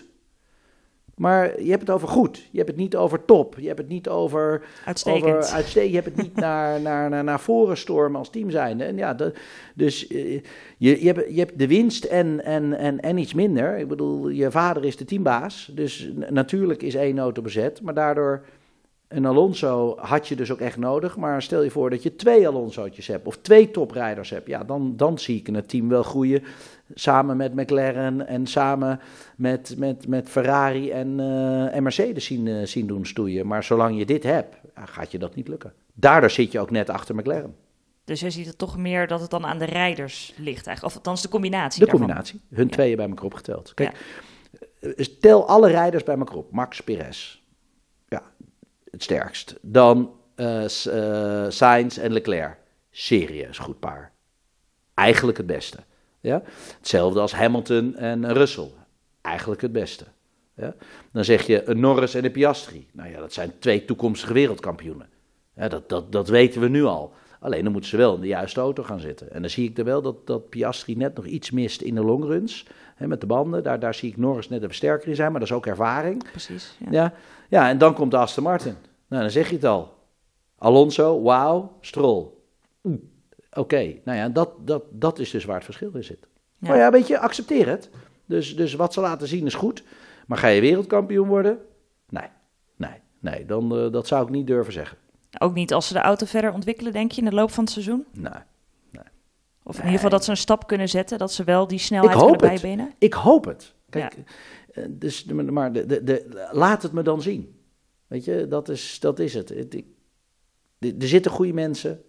Maar je hebt het over goed. Je hebt het niet over top. Je hebt het niet over uitstekend. Over uitstekend. Je hebt het niet naar, naar, naar, naar voren stormen als team zijnde. En ja, dat, dus uh, je, je, hebt, je hebt de winst en, en, en, en iets minder. Ik bedoel, je vader is de teambaas. Dus natuurlijk is één auto bezet. Maar daardoor, een Alonso had je dus ook echt nodig. Maar stel je voor dat je twee Alonso'tjes hebt. Of twee toprijders hebt. Ja, dan, dan zie ik het team wel groeien. Samen met McLaren en samen met, met, met Ferrari en, uh, en Mercedes zien, uh, zien doen stoeien. Maar zolang je dit hebt, gaat je dat niet lukken. Daardoor zit je ook net achter McLaren. Dus je ziet het toch meer dat het dan aan de rijders ligt eigenlijk. Of althans de combinatie De daarvan. combinatie. Hun ja. tweeën bij elkaar opgeteld. Kijk, ja. tel alle rijders bij elkaar op. Max, Perez. Ja, het sterkst. Dan uh, uh, Sainz en Leclerc. Serieus goed paar. Eigenlijk het beste. Ja? Hetzelfde als Hamilton en Russell. Eigenlijk het beste. Ja? Dan zeg je een Norris en een Piastri. Nou ja, dat zijn twee toekomstige wereldkampioenen. Ja, dat, dat, dat weten we nu al. Alleen dan moeten ze wel in de juiste auto gaan zitten. En dan zie ik er wel dat, dat Piastri net nog iets mist in de longruns. Hè, met de banden. Daar, daar zie ik Norris net even sterker in zijn. Maar dat is ook ervaring. Precies. Ja, ja, ja en dan komt de Aston Martin. Nou, dan zeg je het al. Alonso, wauw, Stroll. Mm. Oké, okay, nou ja, dat, dat, dat is dus waar het verschil in zit. Ja. Maar ja, weet je, accepteer het. Dus, dus wat ze laten zien is goed. Maar ga je wereldkampioen worden? Nee, nee, nee, dan, uh, dat zou ik niet durven zeggen. Ook niet als ze de auto verder ontwikkelen, denk je, in de loop van het seizoen? Nee, nee. Of in nee. ieder geval dat ze een stap kunnen zetten, dat ze wel die snelheid kunnen bijbenen? Ik hoop het. Kijk, ja. dus, maar de, de, de, laat het me dan zien. Weet je, dat is, dat is het. het ik, er zitten goede mensen.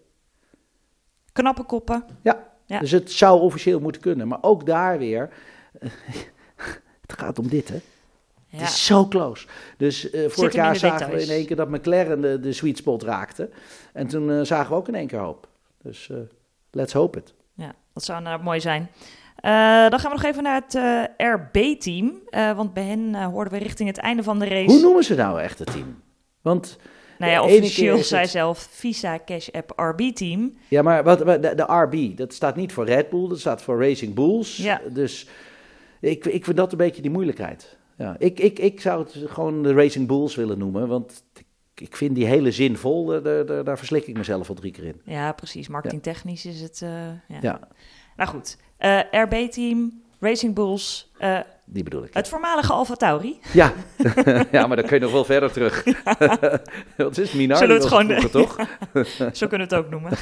Knappe koppen. Ja, ja, dus het zou officieel moeten kunnen. Maar ook daar weer, uh, het gaat om dit, hè. Ja. Het is zo close. Dus uh, vorig jaar zagen details. we in één keer dat McLaren de, de sweet spot raakte. En toen uh, zagen we ook in één keer hoop. Dus uh, let's hope it. Ja, dat zou nou mooi zijn. Uh, dan gaan we nog even naar het uh, R B-team. Uh, want bij hen uh, hoorden we richting het einde van de race. Hoe noemen ze nou echt het team? Want... Nou ja, officieel zei het... zelf Visa Cash App R B-team. Ja, maar wat, de, de R B, dat staat niet voor Red Bull, dat staat voor Racing Bulls. Ja. Dus ik, ik vind dat een beetje die moeilijkheid. Ja, ik, ik, ik zou het gewoon de Racing Bulls willen noemen, want ik, ik vind die hele zin vol, daar, daar, daar verslik ik mezelf al drie keer in. Ja, precies. Marketingtechnisch is het... Uh, ja. ja. Nou goed, uh, R B-team, Racing Bulls... Uh, Die bedoel ik. Het voormalige AlphaTauri. Ja. Ja, maar dan kun je nog wel verder terug. Wat is Minardi? Zullen we het gewoon... Vroeger, toch? Zo kunnen we het ook noemen.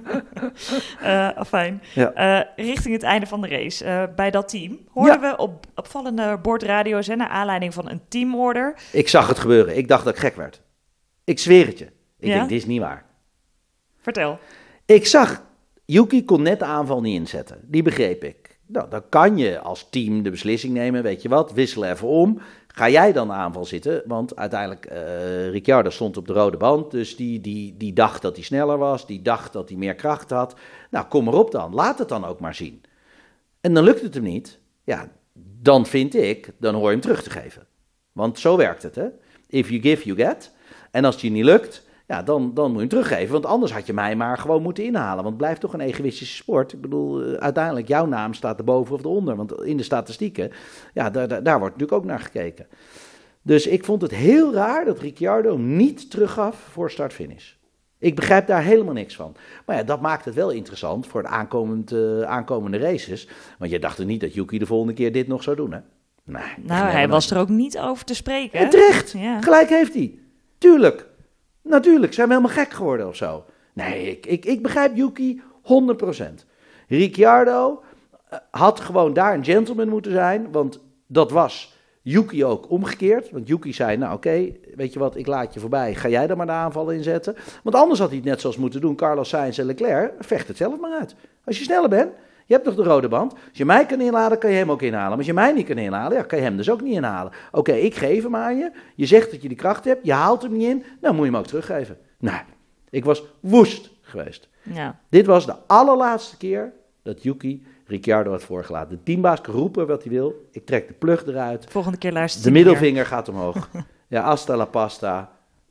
uh, fijn. Ja. Uh, richting het einde van de race. Uh, bij dat team hoorden ja. we op opvallende boordradio's en naar aanleiding van een teamorder. Ik zag het gebeuren. Ik dacht dat ik gek werd. Ik zweer het je. Ik ja? denk, dit is niet waar. Vertel. Ik zag, Yuki kon net de aanval niet inzetten. Die begreep ik. Nou, dan kan je als team de beslissing nemen, weet je wat, wissel even om. Ga jij dan de aanval zitten? Want uiteindelijk, uh, Ricciardo stond op de rode band, dus die, die, die dacht dat hij sneller was, die dacht dat hij meer kracht had. Nou, kom erop dan, laat het dan ook maar zien. En dan lukt het hem niet, ja, dan vind ik, dan hoor je hem terug te geven. Want zo werkt het, hè. If you give, you get. En als het je niet lukt, ja, dan, dan moet je hem teruggeven. Want anders had je mij maar gewoon moeten inhalen. Want het blijft toch een egoïstische sport. Ik bedoel, uh, uiteindelijk, jouw naam staat erboven of eronder. Want in de statistieken, ja, daar, daar, daar wordt natuurlijk ook naar gekeken. Dus ik vond het heel raar dat Ricciardo niet teruggaf voor start-finish. Ik begrijp daar helemaal niks van. Maar ja, dat maakt het wel interessant voor de aankomend, uh, aankomende races. Want je dacht er niet dat Yuki de volgende keer dit nog zou doen, hè? Nee, nou, hij was er ook niet over te spreken. En terecht, ja. Gelijk heeft hij. Tuurlijk. Natuurlijk, zijn we helemaal gek geworden of zo. Nee, ik, ik, ik begrijp Yuki honderd procent. Ricciardo uh, had gewoon daar een gentleman moeten zijn, want dat was Yuki ook omgekeerd. Want Yuki zei, nou oké, okay, weet je wat, ik laat je voorbij, ga jij dan maar de aanval inzetten. Want anders had hij het net zoals moeten doen, Carlos Sainz en Leclerc, vecht het zelf maar uit. Als je sneller bent, je hebt toch de rode band. Als je mij kan inhalen, kan je hem ook inhalen. Maar als je mij niet kan inhalen, ja, kan je hem dus ook niet inhalen. Oké, okay, ik geef hem aan je. Je zegt dat je die kracht hebt. Je haalt hem niet in. Nou, moet je hem ook teruggeven. Nou, ik was woest geweest. Ja. Dit was de allerlaatste keer dat Yuki Ricciardo had voorgelaten. De teambaas kan roepen wat hij wil. Ik trek de plug eruit. Volgende keer luistert De middelvinger meer. Gaat omhoog. Ja, hasta la pasta.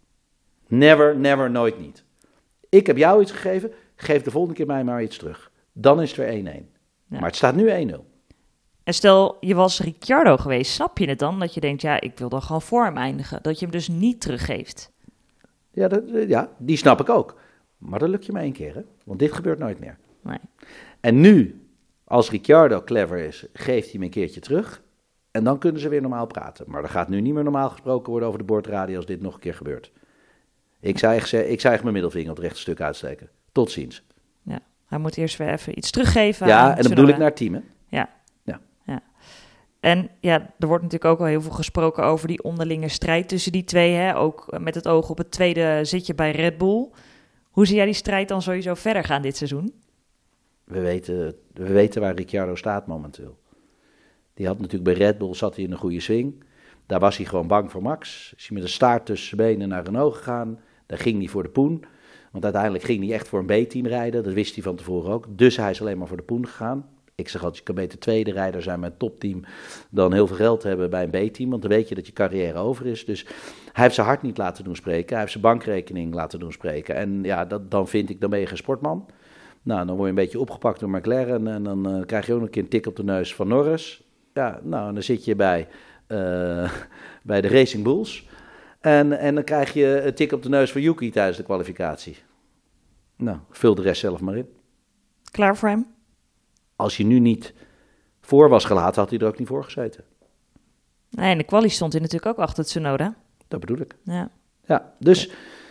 Never, never, nooit niet. Ik heb jou iets gegeven. Geef de volgende keer mij maar iets terug. Dan is het weer één-één. Ja. Maar het staat nu één nul. En stel, je was Ricciardo geweest, snap je het dan? Dat je denkt, ja, ik wil dan gewoon voor hem eindigen. Dat je hem dus niet teruggeeft. Ja, dat, ja die snap ik ook. Maar dat lukt je maar één keer, hè? Want dit gebeurt nooit meer. Nee. En nu, als Ricciardo clever is, geeft hij hem een keertje terug. En dan kunnen ze weer normaal praten. Maar er gaat nu niet meer normaal gesproken worden over de boordradio als dit nog een keer gebeurt. Ik zou echt, ik zou echt mijn middelvinger op het rechte stuk uitsteken. Tot ziens. Ja. Hij moet eerst weer even iets teruggeven. Ja, en dat bedoel ik naar het team, hè? Ja. Ja. ja. En ja, er wordt natuurlijk ook al heel veel gesproken over die onderlinge strijd tussen die twee, hè? Ook met het oog op het tweede zitje bij Red Bull. Hoe zie jij die strijd dan sowieso verder gaan dit seizoen? We weten, we weten waar Ricciardo staat momenteel. Die had natuurlijk bij Red Bull, zat hij in een goede swing. Daar was hij gewoon bang voor Max. Is hij met een staart tussen zijn benen naar Renault gegaan. Daar ging hij voor de poen. Want uiteindelijk ging hij echt voor een B-team rijden. Dat wist hij van tevoren ook. Dus hij is alleen maar voor de poen gegaan. Ik zeg altijd, je kan beter tweede rijder zijn met een topteam dan heel veel geld hebben bij een B-team. Want dan weet je dat je carrière over is. Dus hij heeft zijn hart niet laten doen spreken. Hij heeft zijn bankrekening laten doen spreken. En ja, dat, dan vind ik, dan ben je geen sportman. Nou, dan word je een beetje opgepakt door McLaren. En dan uh, krijg je ook nog een keer een tik op de neus van Norris. Ja, nou, en dan zit je bij, uh, bij de Racing Bulls. En, en dan krijg je een tik op de neus van Yuki tijdens de kwalificatie. Nou, vul de rest zelf maar in. Klaar voor hem? Als je nu niet voor was gelaten, had hij er ook niet voor gezeten. Nee, en de kwalie stond hij natuurlijk ook achter Tsunoda. Dat bedoel ik. Ja. Ja, dus...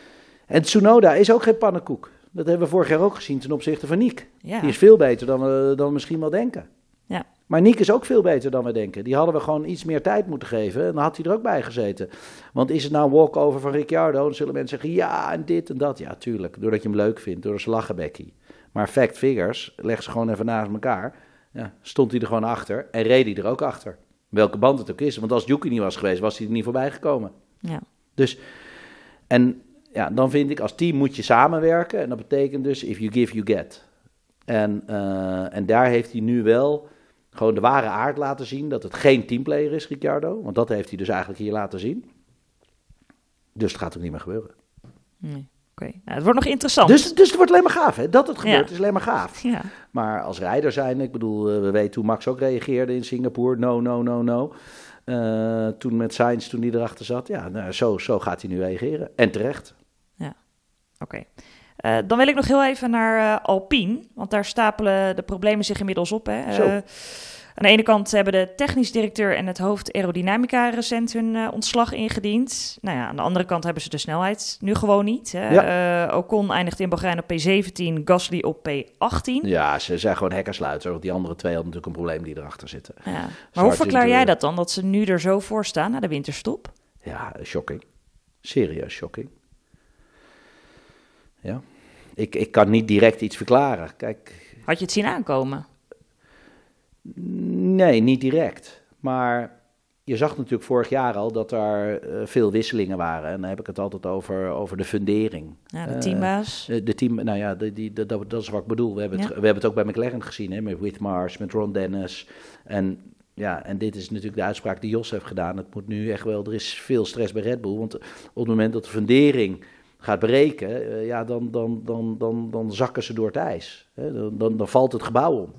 En Tsunoda is ook geen pannenkoek. Dat hebben we vorig jaar ook gezien ten opzichte van Nick. Ja. Die is veel beter dan we, dan we misschien wel denken. Ja. Maar Nick is ook veel beter dan we denken. Die hadden we gewoon iets meer tijd moeten geven. En dan had hij er ook bij gezeten. Want is het nou een walkover van Ricciardo? Dan zullen mensen zeggen, ja, en dit en dat. Ja, tuurlijk. Doordat je hem leuk vindt. Door zijn lachenbekkie. Maar fact figures, leg ze gewoon even naast elkaar. Ja, stond hij er gewoon achter. En reed hij er ook achter. Welke band het ook is. Want als Yuki niet was geweest, was hij er niet voorbij gekomen. Ja. Dus, en ja, dan vind ik, als team moet je samenwerken. En dat betekent dus, if you give, you get. En, uh, en daar heeft hij nu wel gewoon de ware aard laten zien. Dat het geen teamplayer is, Ricciardo. Want dat heeft hij dus eigenlijk hier laten zien. Dus het gaat ook niet meer gebeuren. Nee. Oké, okay. Nou, het wordt nog interessant. Dus, dus het wordt alleen maar gaaf, hè? Dat het gebeurt ja. is alleen maar gaaf. Ja. Maar als rijder zijn, ik bedoel, we weten hoe Max ook reageerde in Singapore. No, no, no, no. Uh, toen met Sainz, toen hij erachter zat. Ja, nou, zo, zo gaat hij nu reageren. En terecht. Ja, oké. Okay. Uh, dan wil ik nog heel even naar uh, Alpine. Want daar stapelen de problemen zich inmiddels op. Hè? Uh, Aan de ene kant hebben de technisch directeur en het hoofd aerodynamica recent hun uh, ontslag ingediend. Nou ja, aan de andere kant hebben ze de snelheid nu gewoon niet. Hè. Ja. Uh, Ocon eindigt in Bahrein op P zeventien, Gasly op P achttien. Ja, ze zijn gewoon hekkersluiter. Want die andere twee hadden natuurlijk een probleem die erachter zitten. Ja. Maar Zwart hoe verklaar jij dat dan, dat ze nu er zo voor staan na de winterstop? Ja, shocking. Serieus shocking. Ja, ik, ik kan niet direct iets verklaren. Kijk... Had je het zien aankomen? Nee, niet direct. Maar je zag natuurlijk vorig jaar al dat er uh, veel wisselingen waren. En dan heb ik het altijd over, over de fundering. Ja, de teambaas. Uh, de team, nou ja, die, die, dat, dat is wat ik bedoel. We hebben, ja. het, we hebben het ook bij McLaren gezien, hè, met Whitmars, met Ron Dennis. En, ja, en dit is natuurlijk de uitspraak die Jos heeft gedaan. Het moet nu echt wel, er is veel stress bij Red Bull. Want op het moment dat de fundering gaat breken, uh, ja, dan, dan, dan, dan, dan zakken ze door het ijs. Hè. Dan, dan, dan valt het gebouw om.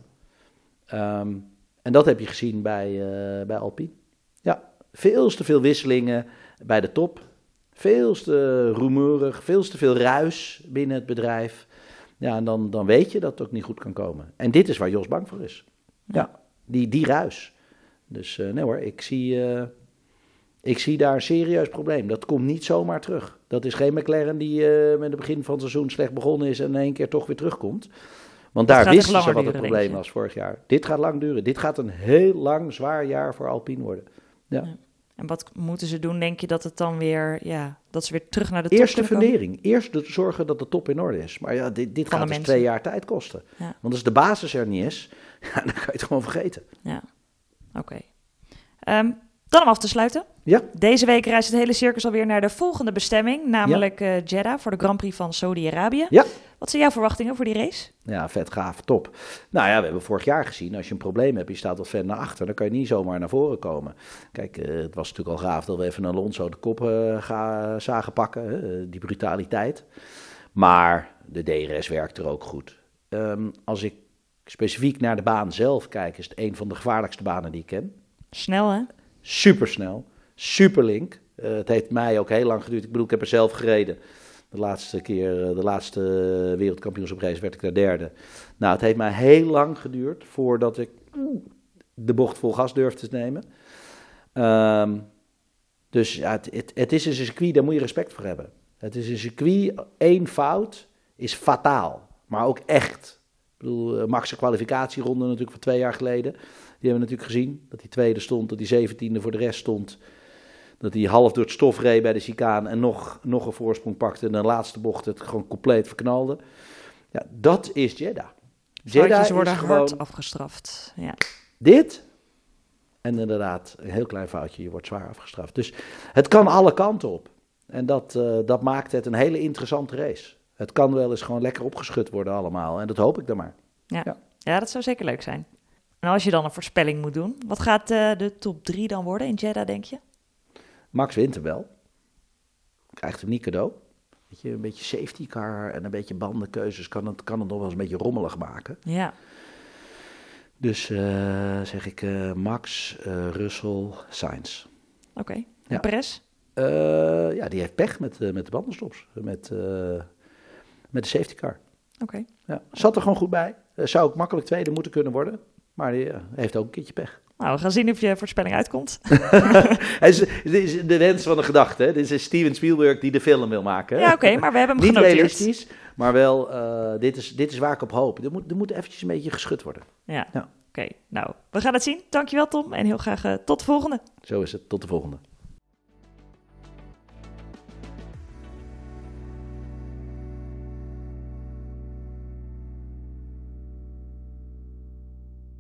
Um, en dat heb je gezien bij, uh, bij Alpine. Ja, veel te veel wisselingen bij de top. Veel te rumoerig, veel te veel ruis binnen het bedrijf. Ja, en dan, dan weet je dat het ook niet goed kan komen. En dit is waar Jos bang voor is. Ja, die, die ruis. Dus uh, nee hoor, ik zie, uh, ik zie daar een serieus probleem. Dat komt niet zomaar terug. Dat is geen McLaren die uh, met het begin van het seizoen slecht begonnen is en in één keer toch weer terugkomt. Want daar wisten ze wat het probleem was vorig jaar. Dit gaat lang duren. Dit gaat een heel lang, zwaar jaar voor Alpine worden. Ja. Ja. En wat moeten ze doen, denk je, dat het dan weer, ja, dat ze weer terug naar de top Eerst de fundering. Eerst de, zorgen dat de top in orde is. Maar ja, dit, dit gaat dus twee jaar tijd kosten. Ja. Want als de basis er niet is, ja, dan kan je het gewoon vergeten. Ja, oké. Okay. Um, dan om af te sluiten. Ja. Deze week reist het hele circus alweer naar de volgende bestemming, namelijk ja. uh, Jeddah voor de Grand Prix van Saudi-Arabië. Ja. Wat zijn jouw verwachtingen voor die race? Ja, vet gaaf, top. Nou ja, we hebben vorig jaar gezien, als je een probleem hebt, je staat wat ver naar achter, dan kan je niet zomaar naar voren komen. Kijk, uh, het was natuurlijk al gaaf dat we even Alonso de kop uh, ga, zagen pakken, uh, die brutaliteit. Maar de D R S werkt er ook goed. Um, als ik specifiek naar de baan zelf kijk, is het een van de gevaarlijkste banen die ik ken. Snel, hè? Supersnel, superlink. Uh, het heeft mij ook heel lang geduurd. Ik bedoel, ik heb er zelf gereden. De laatste keer, de laatste wereldkampioenschaprace werd ik daar derde. Nou, het heeft mij heel lang geduurd voordat ik de bocht vol gas durfde te nemen. Um, dus ja, het, het, het is een circuit, daar moet je respect voor hebben. Het is een circuit, één fout is fataal, maar ook echt. Ik bedoel, Max' kwalificatieronde natuurlijk van twee jaar geleden. Die hebben we natuurlijk gezien, dat hij tweede stond, dat hij zeventiende voor de rest stond. Dat hij half door het stof reed bij de chicane en nog, nog een voorsprong pakte. En de laatste bocht het gewoon compleet verknalde. Ja, dat is Jeddah. Jeddah worden hard gewoon afgestraft. Ja. Dit en inderdaad een heel klein foutje, je wordt zwaar afgestraft. Dus het kan alle kanten op. En dat, uh, dat maakt het een hele interessante race. Het kan wel eens gewoon lekker opgeschud worden allemaal. En dat hoop ik dan maar. Ja, ja. ja dat zou zeker leuk zijn. En als je dan een voorspelling moet doen, wat gaat uh, de top drie dan worden in Jeddah, denk je? Max wint hem wel. Krijgt hem niet cadeau. Weet je, een beetje safety car en een beetje bandenkeuzes kan het, kan het nog wel eens een beetje rommelig maken. Ja. Dus uh, zeg ik uh, Max, uh, Russell, Sainz. Oké. Okay. En ja. Perez? Uh, ja, die heeft pech met, uh, met de bandenstops. Met, uh, met de safety car. Oké. Okay. Ja. Zat er gewoon goed bij. Uh, zou ook makkelijk tweede moeten kunnen worden. Maar die uh, heeft ook een keertje pech. Nou, we gaan zien of je voorspelling uitkomt. Het is de wens van de gedachte. Hè? Dit is Steven Spielberg die de film wil maken. Hè? Ja, oké, okay, maar we hebben hem Niet genoteerd. realistisch, maar wel, uh, dit, is, dit is waar ik op hoop. Er moet, er moet eventjes een beetje geschud worden. Ja, ja. Oké. Okay, nou, we gaan het zien. Dankjewel Tom en heel graag uh, tot de volgende. Zo is het, tot de volgende.